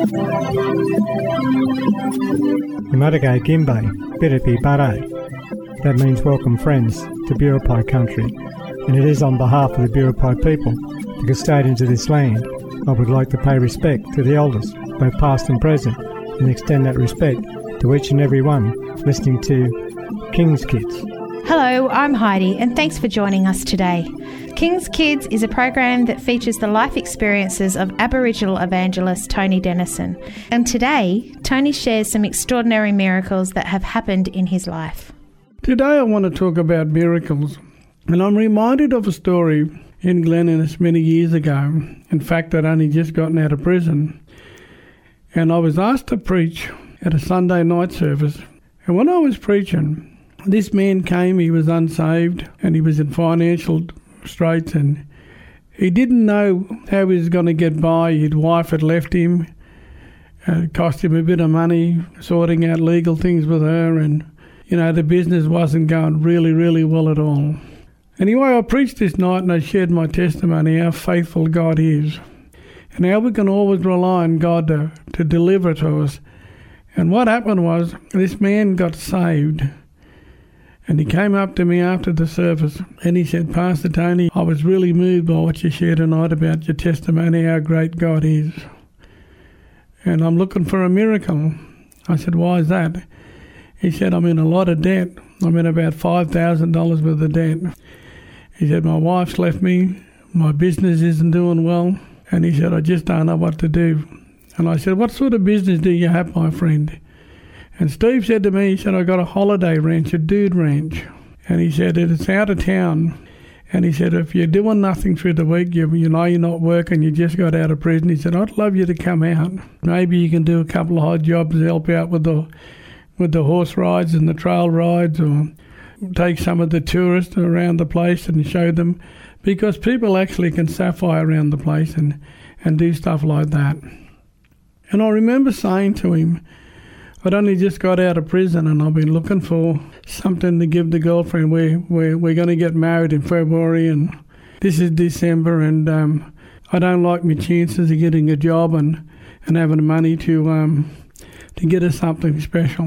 Imarage Gimbe, Biripi Bare. That means welcome friends to Biripi country, and it is on behalf of the Biripi people, the custodians of this land. I would like to pay respect to the elders, both past and present, and extend that respect to each and every one listening to King's Kids. Hello, I'm Heidi, and thanks for joining us today. King's Kids is a program that features the life experiences of Aboriginal evangelist Tony Dennison. And today, Tony shares some extraordinary miracles that have happened in his life. Today I want to talk about miracles. And I'm reminded of a story in Glen Innes many years ago. In fact, I'd only just gotten out of prison. And I was asked to preach at a Sunday night service. And when I was preaching, this man came, he was unsaved, and he was in financial straits, and he didn't know how he was going to get by. His wife had left him. It cost him a bit of money sorting out legal things with her, and, you know, the business wasn't going really, really well at all. Anyway, I preached this night and I shared my testimony, how faithful God is, and how we can always rely on God to deliver to us. And what happened was, this man got saved. And he came up to me after the service and he said, Pastor Tony, I was really moved by what you shared tonight about your testimony, how great God is. And I'm looking for a miracle. I said, why is that? He said, I'm in a lot of debt. I'm in about $5,000 worth of debt. He said, my wife's left me. My business isn't doing well. And he said, I just don't know what to do. And I said, what sort of business do you have, my friend? And Steve said to me, he said, I got a holiday ranch, a dude ranch. And he said, it's out of town. And he said, if you're doing nothing through the week, you know you're not working, you just got out of prison. He said, I'd love you to come out. Maybe you can do a couple of odd jobs to help out with the horse rides and the trail rides, or take some of the tourists around the place and show them. Because people actually can sapphire around the place and do stuff like that. And I remember saying to him, I'd only just got out of prison and I've been looking for something to give the girlfriend. We're going to get married in February and this is December, and I don't like my chances of getting a job and having money to get us something special.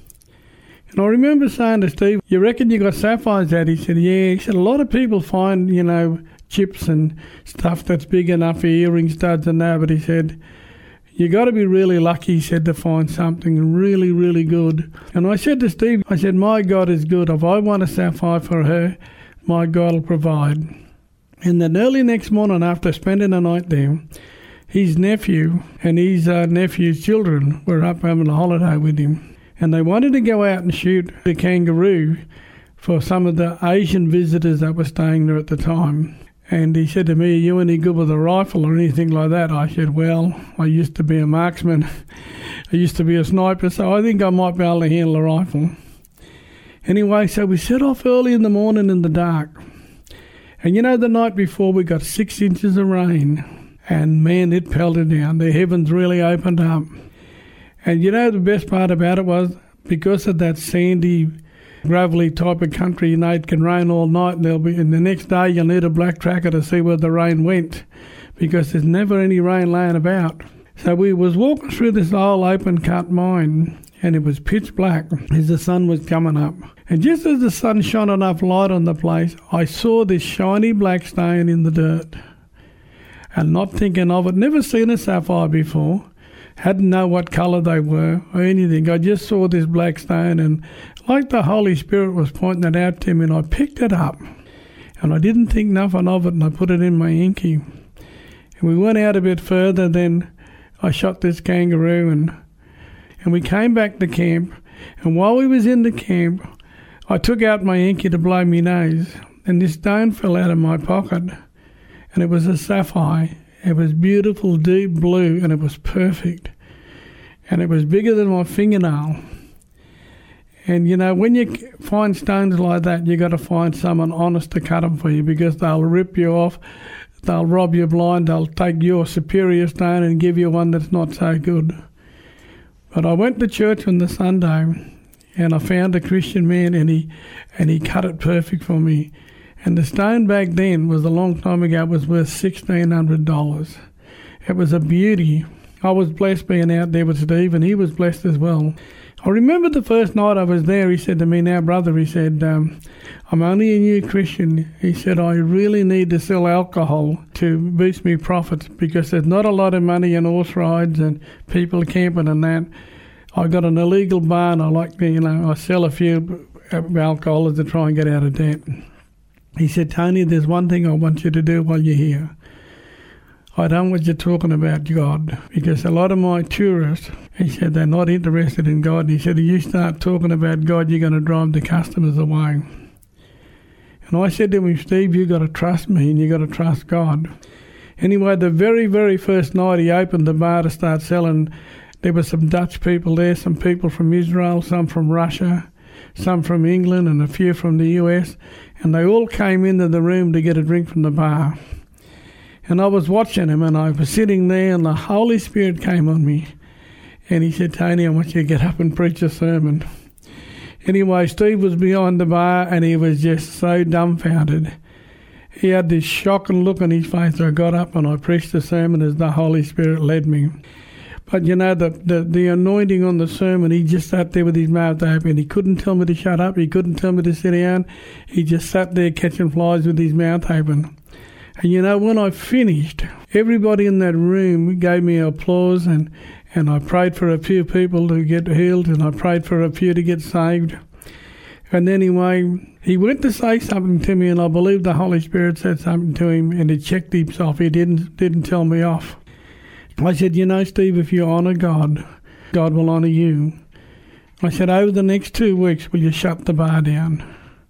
And I remember saying to Steve, you reckon you got sapphires out? He said, yeah. He said, a lot of people find, you know, chips and stuff that's big enough for earring studs and that, but he said, you got to be really lucky, he said, to find something really, really good. And I said to Steve, I said, my God is good. If I want a sapphire for her, my God will provide. And then early next morning, after spending the night there, his nephew and his nephew's children were up having a holiday with him. And they wanted to go out and shoot the kangaroo for some of the Asian visitors that were staying there at the time. And he said to me, are you any good with a rifle or anything like that? I said, well, I used to be a marksman. I used to be a sniper, so I think I might be able to handle a rifle. Anyway, so we set off early in the morning in the dark. And you know, the night before we got 6 inches of rain. And man, it pelted down. The heavens really opened up. And you know, the best part about it was, because of that sandy, gravelly type of country, you know, it can rain all night, and the next day you'll need a black tracker to see where the rain went, because there's never any rain laying about. So we was walking through this old open cut mine, and it was pitch black as the sun was coming up. And just as the sun shone enough light on the place, I saw this shiny black stone in the dirt. And not thinking of it, never seen a sapphire before, hadn't know what colour they were or anything. I just saw this black stone, and like the Holy Spirit was pointing it out to me, and I picked it up. And I didn't think nothing of it, and I put it in my inky. And we went out a bit further, then I shot this kangaroo, and we came back to camp. And while we was in the camp, I took out my inky to blow my nose, and this stone fell out of my pocket. And it was a sapphire. It was beautiful, deep blue, and it was perfect. And it was bigger than my fingernail. And, you know, when you find stones like that, you got to find someone honest to cut them for you, because they'll rip you off, they'll rob you blind, they'll take your superior stone and give you one that's not so good. But I went to church on the Sunday, and I found a Christian man, and he cut it perfect for me. And the stone back then, was a long time ago, was worth $1,600. It was a beauty. I was blessed being out there with Steve, and he was blessed as well. I remember the first night I was there, he said to me, "Now, brother," he said, "I'm only a new Christian." He said, "I really need to sell alcohol to boost me profits because there's not a lot of money in horse rides and people camping and that. I got an illegal bar and I sell a few alcohol to try and get out of debt." He said, "Tony, there's one thing I want you to do while you're here. I don't want you talking about God, because a lot of my tourists," he said, "they're not interested in God." He said, "If you start talking about God, you're going to drive the customers away." And I said to him, "Steve, you got to trust me and you got to trust God." Anyway, the very, very first night he opened the bar to start selling, there were some Dutch people there, some people from Israel, some from Russia, some from England, and a few from the US, and they all came into the room to get a drink from the bar. And I was watching him, and I was sitting there, and the Holy Spirit came on me. And he said, "Tony, I want you to get up and preach a sermon." Anyway, Steve was behind the bar, and he was just so dumbfounded. He had this shocking look on his face. I got up, and I preached the sermon as the Holy Spirit led me. But, you know, the anointing on the sermon, he just sat there with his mouth open. He couldn't tell me to shut up. He couldn't tell me to sit down. He just sat there catching flies with his mouth open. And, you know, when I finished, everybody in that room gave me applause, and I prayed for a few people to get healed, and I prayed for a few to get saved. And anyway, he went to say something to me, and I believe the Holy Spirit said something to him, and he checked himself. He didn't tell me off. I said, "You know, Steve, if you honour God, God will honour you." I said, "Over the next 2 weeks, will you shut the bar down?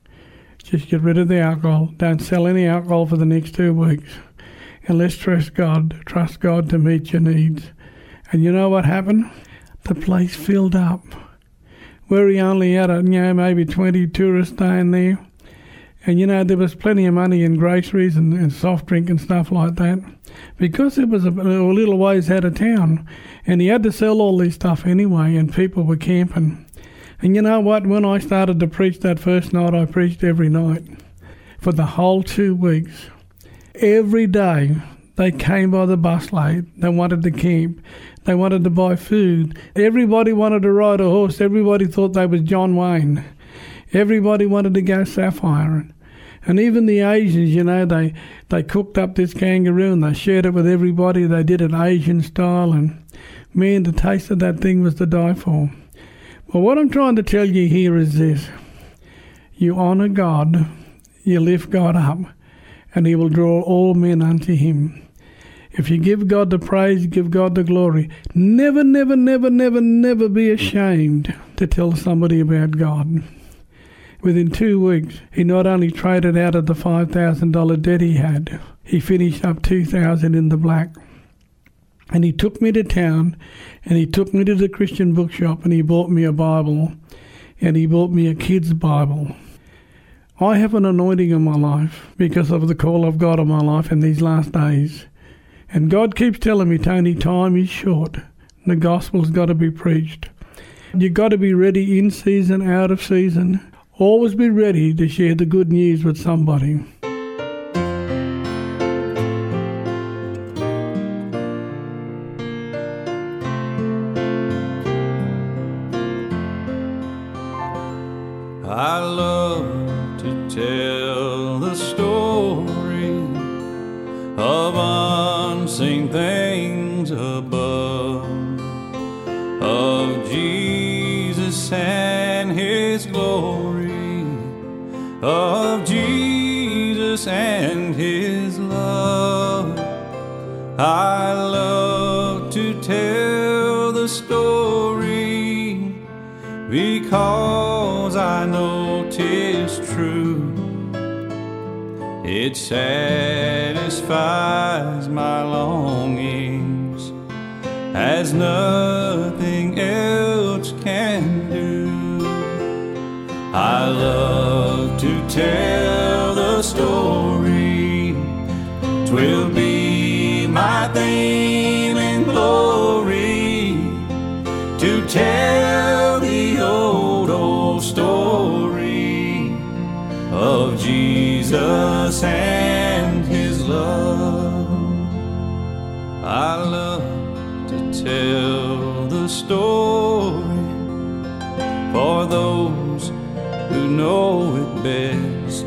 Just get rid of the alcohol. Don't sell any alcohol for the next 2 weeks. And let's trust God to meet your needs." And you know what happened? The place filled up. Where he only had, maybe 20 tourists staying there. And, you know, there was plenty of money in groceries and soft drink and stuff like that. Because it was a little ways out of town. And he had to sell all this stuff anyway, and people were camping. And you know what? When I started to preach that first night, I preached every night for the whole 2 weeks. Every day they came by the busload. They wanted to camp. They wanted to buy food. Everybody wanted to ride a horse. Everybody thought they was John Wayne. Everybody wanted to go sapphire. And even the Asians, you know, they cooked up this kangaroo and they shared it with everybody. They did it Asian style. And man, the taste of that thing was to die for. Well, what I'm trying to tell you here is this. You honour God, you lift God up, and he will draw all men unto him. If you give God the praise, give God the glory. Never, never, never, never, never be ashamed to tell somebody about God. Within 2 weeks, he not only traded out of the $5,000 debt he had, he finished up $2,000 in the black. And he took me to town, and he took me to the Christian bookshop, and he bought me a Bible, and he bought me a kid's Bible. I have an anointing in my life because of the call of God in my life in these last days. And God keeps telling me, "Tony, time is short. The gospel's got to be preached. You've got to be ready in season, out of season. Always be ready to share the good news with somebody." I love to tell the story of unseen things above, of Jesus and his glory, of Jesus and his love. I love to tell the story because I know 'tis true. It satisfies my longings as nothing else can do. I love to tell the story. 'Twill be my theme and glory to tell the old story of Jesus and his love. I love to tell the story for those who know it best.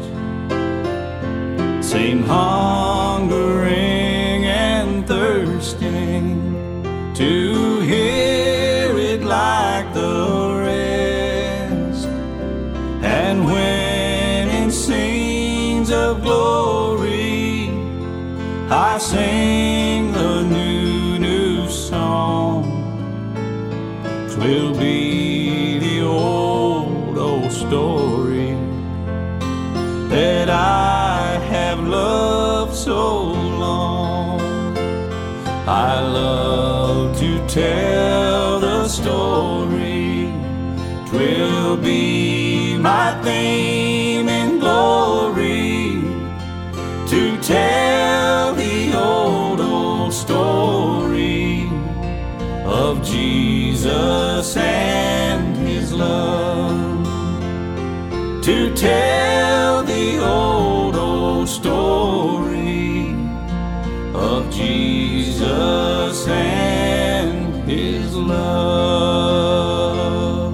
Seem hungering and thirsting to hear it like the rest. And when in scenes of glory I sing the new song, 'twill be the old story that I have loved so long. I love to tell the story, 'twill be my theme in glory, to tell the old story of Jesus and His love, to tell the old story of Jesus and His love.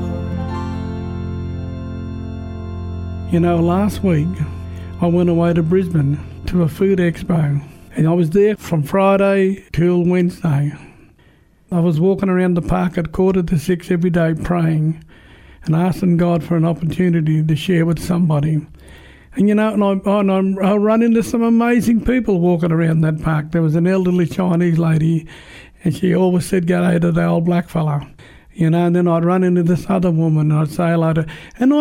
You know, last week I went away to Brisbane to a food expo, and I was there from Friday till Wednesday. I was walking around the park at 5:45 every day praying and asking God for an opportunity to share with somebody. And you know, I run into some amazing people walking around that park. There was an elderly Chinese lady, and she always said g'day to the old black fella. You know, and then I'd run into this other woman, and I'd say hello to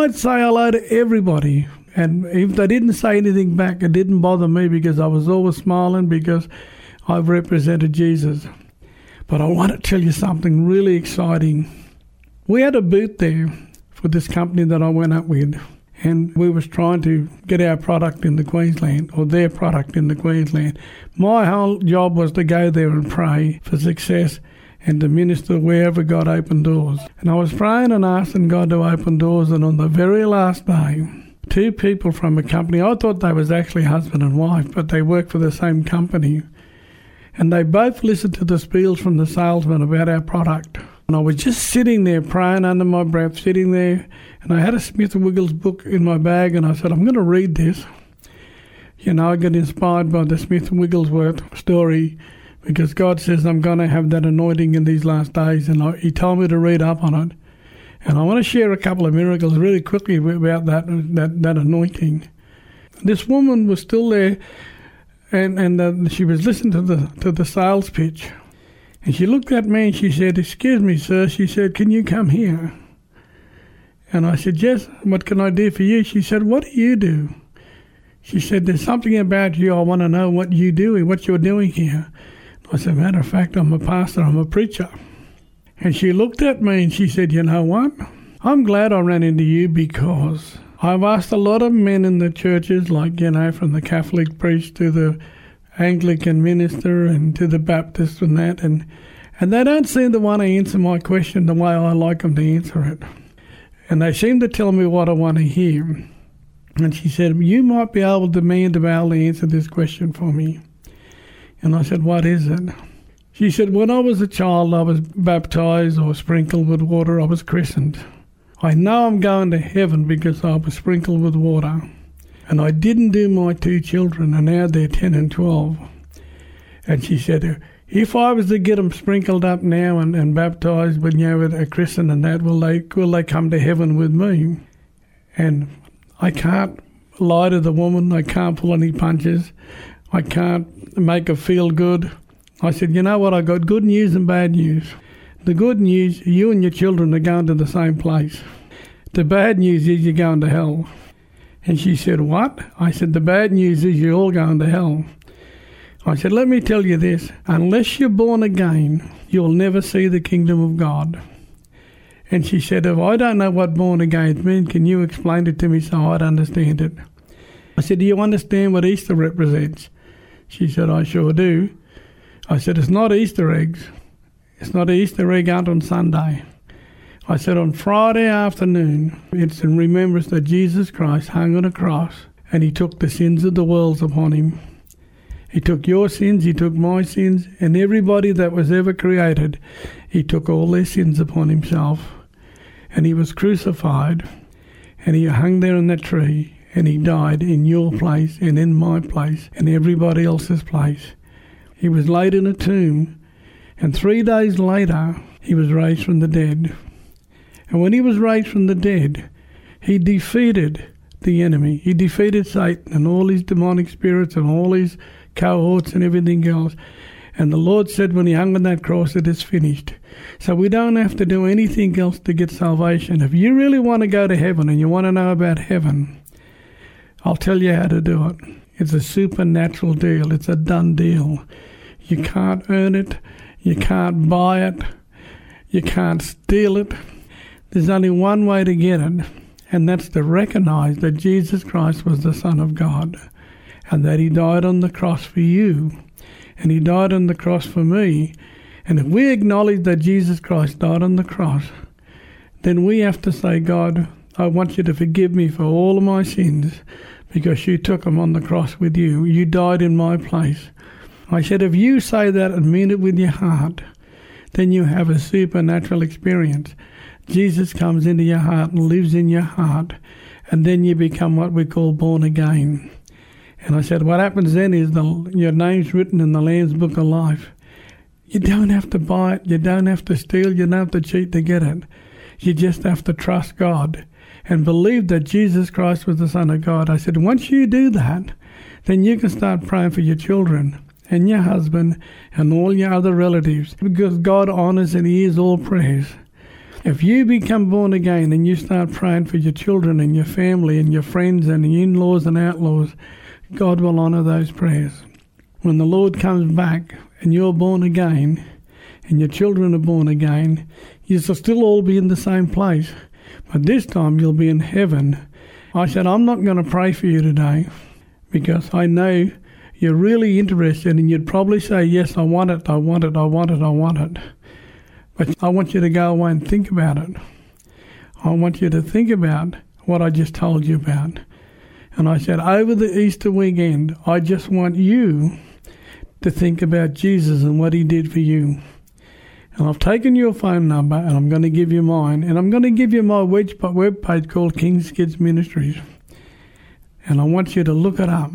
everybody. And if they didn't say anything back, it didn't bother me, because I was always smiling, because I've represented Jesus. But I want to tell you something really exciting. We had a booth there for this company that I went up with, and we was trying to get our product into Queensland, or their product into Queensland. My whole job was to go there and pray for success and to minister wherever God opened doors. And I was praying and asking God to open doors, and on the very last day, two people from a company, I thought they was actually husband and wife, but they worked for the same company, and they both listened to the spiels from the salesman about our product. And I was just sitting there praying under my breath, sitting there, and I had a Smith & Wiggles book in my bag, and I said, I'm going to read this. You know, I got inspired by the Smith & Wigglesworth story, because God says I'm going to have that anointing in these last days, and He told me to read up on it. And I want to share a couple of miracles really quickly about that anointing. This woman was still there, and she was listening to the sales pitch. And she looked at me and she said, "Excuse me, sir." She said, "Can you come here?" And I said, "Yes, what can I do for you?" She said, "What do you do?" She said, "There's something about you. I want to know what you're doing here." I said, "Matter of fact, I'm a pastor, I'm a preacher." And she looked at me and she said, "You know what? I'm glad I ran into you, because I've asked a lot of men in the churches, like, you know, from the Catholic priest to the Anglican minister and to the Baptist and that, and they don't seem to want to answer my question the way I like them to answer it. And they seem to tell me what I want to hear." And she said, "You might be able to answer this question for me." And I said, "What is it?" She said, "When I was a child, I was baptized or sprinkled with water. I was christened. I know I'm going to heaven because I was sprinkled with water. And I didn't do my two children, and now they're 10 and 12. And she said, if I was to get them sprinkled up now and baptized when you were a Christian and that, will they come to heaven with me?" And I can't lie to the woman. I can't pull any punches. I can't make her feel good. I said, "You know what? I got good news and bad news. The good news, you and your children are going to the same place. The bad news is you're going to hell." And she said, "What?" I said, "The bad news is you're all going to hell." I said, "Let me tell you this. Unless you're born again, you'll never see the kingdom of God." And she said, "If I don't know what born again means, can you explain it to me so I'd understand it?" I said, "Do you understand what Easter represents?" She said, "I sure do." I said, "It's not Easter eggs. It's not an Easter egg hunt on Sunday." I said, "On Friday afternoon, it's in remembrance that Jesus Christ hung on a cross and He took the sins of the world upon Him. He took your sins, he took my sins, and everybody that was ever created, he took all their sins upon himself. And he was crucified, and he hung there on that tree, and he died in your place and in my place and everybody else's place. He was laid in a tomb, and 3 days later, he was raised from the dead. And when he was raised from the dead, he defeated the enemy. He defeated Satan and all his demonic spirits and all his cohorts and everything else. And the Lord said when he hung on that cross, it is finished. So we don't have to do anything else to get salvation. If you really want to go to heaven and you want to know about heaven, I'll tell you how to do it. It's a supernatural deal. It's a done deal. You can't earn it. You can't buy it. You can't steal it. There's only one way to get it, and that's to recognize that Jesus Christ was the Son of God and that he died on the cross for you and he died on the cross for me. And if we acknowledge that Jesus Christ died on the cross, then we have to say, God, I want you to forgive me for all of my sins because you took them on the cross with you. You died in my place. I said, if you say that and mean it with your heart, then you have a supernatural experience. Jesus comes into your heart and lives in your heart, and then you become what we call born again. And I said, what happens then is your name's written in the Lamb's Book of Life. You don't have to buy it. You don't have to steal. You don't have to cheat to get it. You just have to trust God and believe that Jesus Christ was the Son of God. I said, once you do that, then you can start praying for your children and your husband and all your other relatives, because God honors and hears all prayers. If you become born again and you start praying for your children and your family and your friends and your in-laws and outlaws, God will honor those prayers. When the Lord comes back and you're born again and your children are born again, you'll still all be in the same place. But this time you'll be in heaven. I said, I'm not going to pray for you today because I know you're really interested and you'd probably say, yes, I want it, I want it, I want it, I want it. But I want you to go away and think about it. I want you to think about what I just told you about. And I said, over the Easter weekend, I just want you to think about Jesus and what he did for you. And I've taken your phone number and I'm going to give you mine. And I'm going to give you my web page called King's Kids Ministries. And I want you to look it up.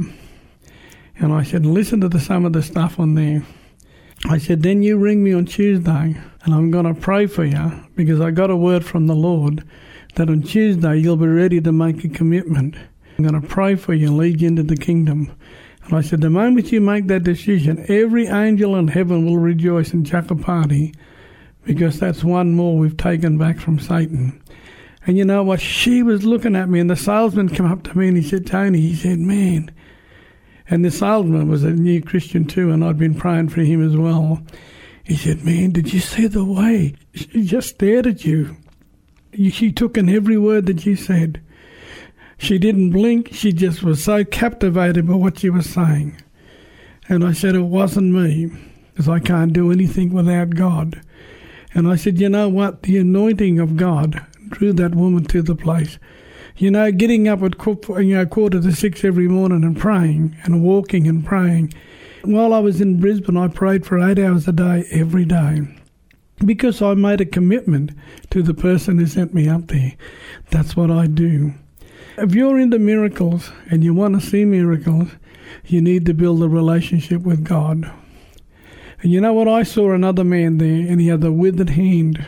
And I said, listen to some of the stuff on there. I said, then you ring me on Tuesday and I'm going to pray for you because I got a word from the Lord that on Tuesday you'll be ready to make a commitment. I'm going to pray for you and lead you into the kingdom. And I said, the moment you make that decision, every angel in heaven will rejoice and chuck a party because that's one more we've taken back from Satan. And you know what? She was looking at me and the salesman came up to me and he said, Tony, he said, man. And the salesman was a new Christian too, and I'd been praying for him as well. He said, man, did you see the way she just stared at you? She took in every word that you said. She didn't blink. She just was so captivated by what you were saying. And I said, it wasn't me, because I can't do anything without God. And I said, you know what? The anointing of God drew that woman to the place. You know, getting up at 5:45 every morning and praying and walking and praying. While I was in Brisbane, I prayed for 8 hours a day, every day, because I made a commitment to the person who sent me up there. That's what I do. If you're into miracles and you want to see miracles, you need to build a relationship with God. And you know what? I saw another man there, and he had a withered hand.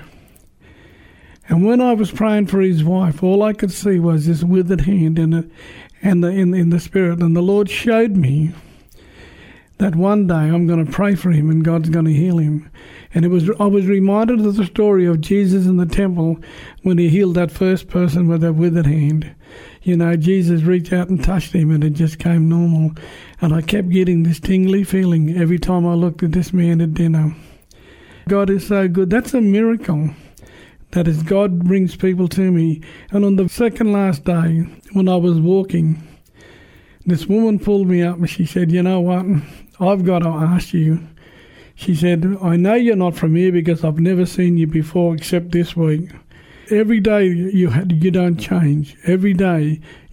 And when I was praying for his wife, all I could see was this withered hand in the spirit. And the Lord showed me that one day I'm going to pray for him and God's going to heal him. And I was reminded of the story of Jesus in the temple when he healed that first person with that withered hand. You know, Jesus reached out and touched him and it just came normal. And I kept getting this tingly feeling every time I looked at this man at dinner. God is so good. That's a miracle. That is, God brings people to me. And on the second last day, when I was walking, this woman pulled me up and she said, you know what, I've got to ask you. She said, I know you're not from here because I've never seen you before except this week. Every day you don't change. Every day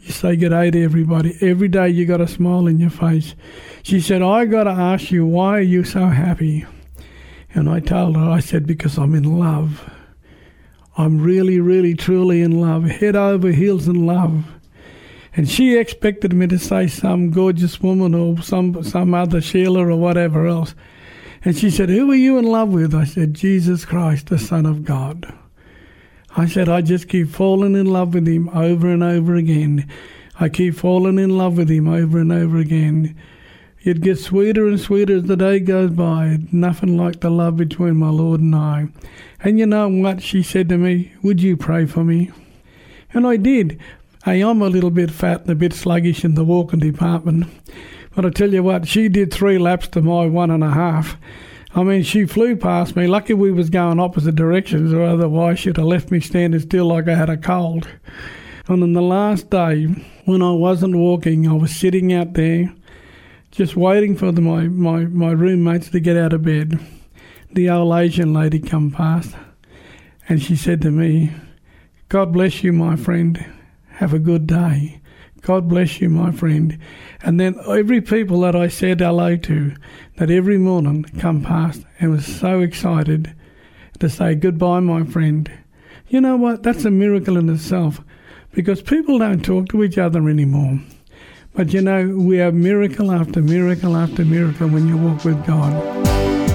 You say good day to everybody. Every day you got a smile in your face. She said, I got to ask you, why are you so happy? And I told her, I said, because I'm in love. I'm really, really, truly in love. Head over heels in love. And she expected me to say some gorgeous woman or some other Sheila or whatever else. And she said, who are you in love with? I said, Jesus Christ, the Son of God. I said, I just keep falling in love with him over and over again. I keep falling in love with him over and over again. It gets sweeter and sweeter as the day goes by. Nothing like the love between my Lord and I. And you know what? She said to me, would you pray for me? And I did. Hey, I'm a little bit fat and a bit sluggish in the walking department. But I tell you what, she did 3 laps to my 1.5. I mean, she flew past me. Lucky we was going opposite directions, or otherwise she'd have left me standing still like I had a cold. And on the last day, when I wasn't walking, I was sitting out there just waiting for my roommates to get out of bed. The old Asian lady come past, and she said to me, God bless you, my friend. Have a good day. God bless you, my friend. And then every people that I said hello to, that every morning come past and was so excited to say goodbye, my friend. You know what? That's a miracle in itself, because people don't talk to each other anymore. But you know, we have miracle after miracle after miracle when you walk with God.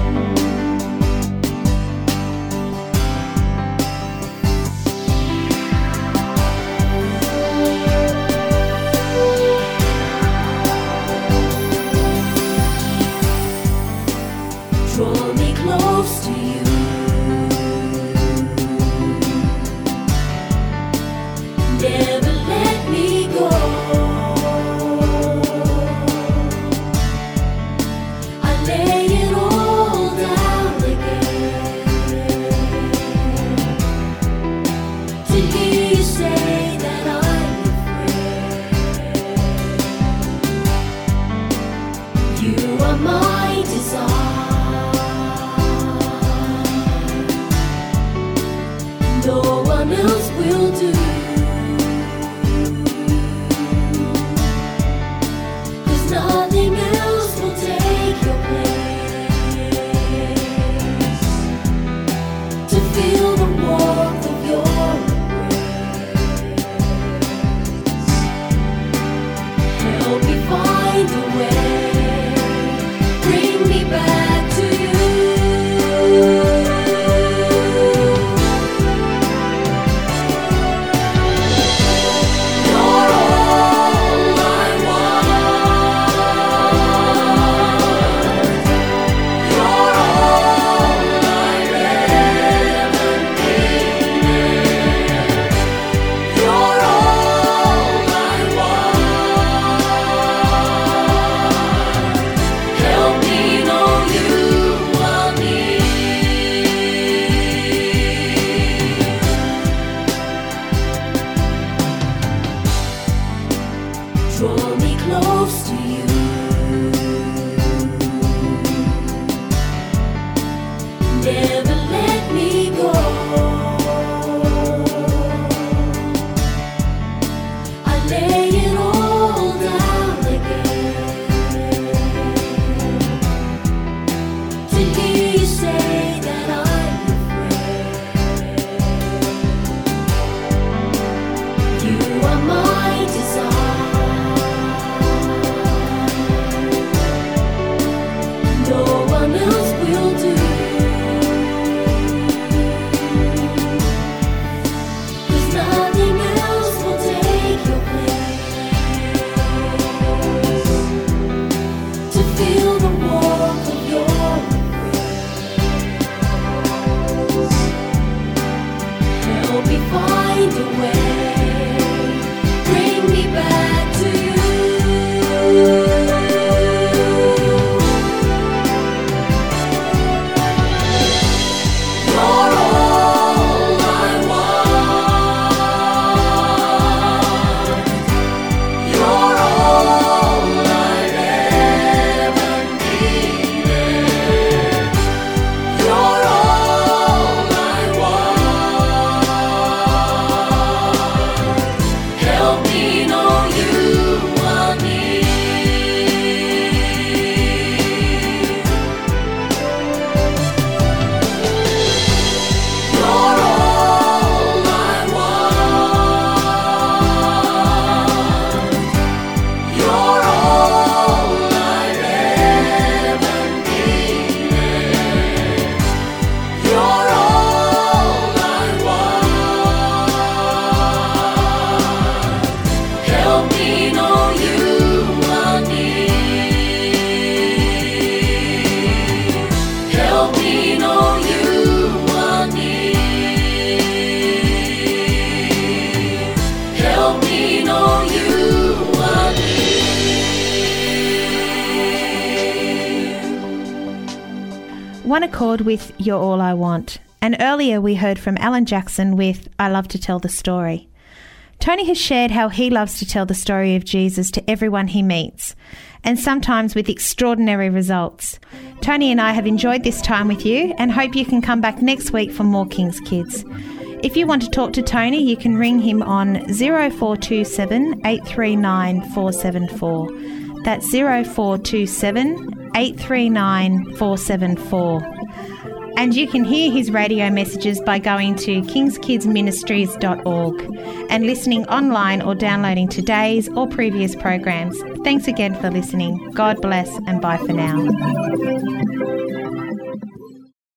Draw me close to you. Never let me go. I lay it all down again to hear you say that I'm your friend. You are my desire. No one else will do. 'Cause nothing else will take your place. To feel the warmth of your embrace. Help me find a way. Bring me back to you. Draw me close to you. Never let me go. I lay it all down again to hear you say that I'm your friend. You are my desire. No one else will do. 'Cause nothing else will take your place. To feel the warmth of your embrace. Help me find a way. Bring me back to you. One Accord with You're All I Want. And earlier we heard from Alan Jackson with I Love to Tell the Story. Tony has shared how he loves to tell the story of Jesus to everyone he meets, and sometimes with extraordinary results. Tony and I have enjoyed this time with you and hope you can come back next week for more King's Kids. If you want to talk to Tony, you can ring him on 0427 839 474. That's 0427 839 474. And you can hear his radio messages by going to kingskidsministries.org and listening online or downloading today's or previous programs. Thanks again for listening. God bless and bye for now.